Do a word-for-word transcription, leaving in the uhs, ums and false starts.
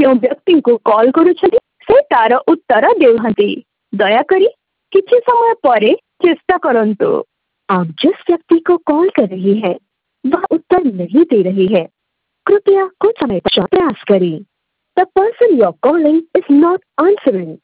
ଯେଉଁ ବ୍ୟକ୍ତିଙ୍କୁ କଲ୍ କରୁଛନ୍ତି ସେ ତାର ଉତ୍ତର ଦେଉନାହାନ୍ତି। ଦୟାକରି କିଛି ସମୟ ପରେ चेष्टा करंतु। आप जिस व्यक्ति को कॉल कर रही है वह उत्तर नहीं दे रही है, कृपया कुछ समय पश्चात प्रयास करें। The person you are calling is not answering.